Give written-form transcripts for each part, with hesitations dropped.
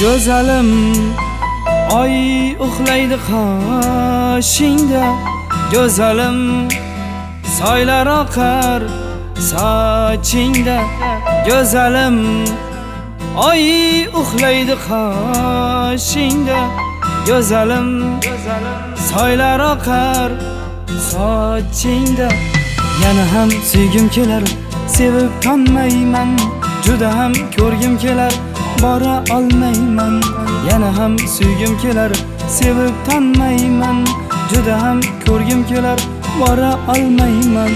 Go'zalim oy uxlaydi qoshingda, go'zalim soylar oqar sochingda, go'zalim oy uxlaydi qoshingda, go'zalim soylar oqar sochingda. Yana ham suygim kelar, sevib tonmayman, juda ham ko'rgim kelar, bora olmayman. Yana ham suygim kelar, sevib tonmayman, juda ham ko'rgim kelar, bora olmayman.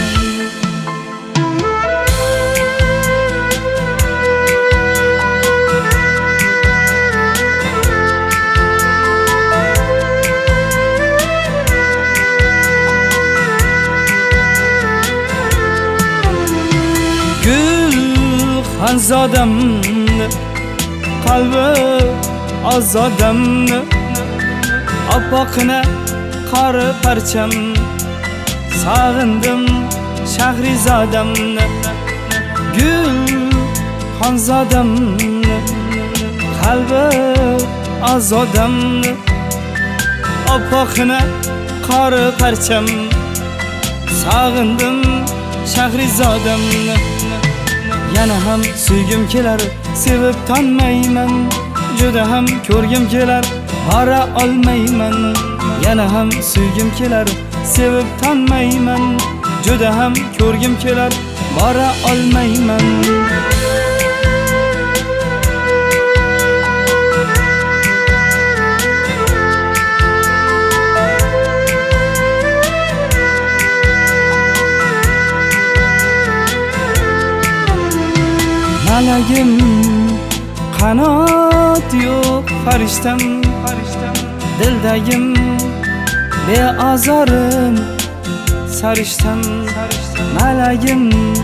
Gül xonzodamni, qalbi ozodamni, oppoqina qori parcham, sog'indim Shahrizodamni. Gül xonzodamni, qalbi ozodamni, oppoqina qori parcham, sog'indim Shahrizodamni. Yana ham suygim kelar, sevib tonmayman, juda ham ko'rgim kelar, bora olmayman. Yana ham suygim kelar, sevib tonmayman, juda ham ko'rgim kelar, bora olmayman. Malagim qanot yo'q farishtam, dildagim beozorim sarishtam. Malagim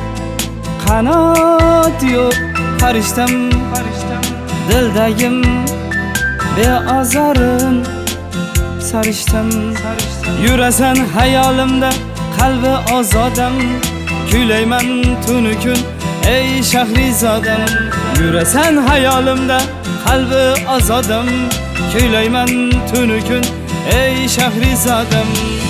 qanot yo'q farishtam, dildagim beozorim sarishtam. Yurasan hayolimda, qalbi ozodam, kuylayman tunu kun ey Shahrizodam. Yurasan hayolimda, qalbi ozodam, kuylayman tunu kun ey Shahrizodam.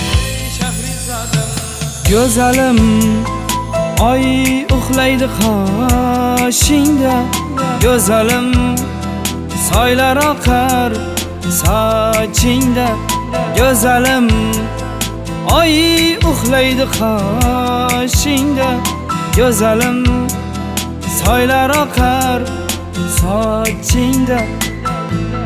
Go'zalim oy uxlaydi qoshingda, go'zalim soylar oqar sochingda, go'zalim oy uxlaydi qoshingda, go'zalim soylar oqar sochingda.